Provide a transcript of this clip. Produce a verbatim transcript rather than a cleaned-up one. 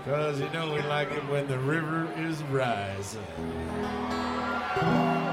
Cause you know we like it when the river is rising.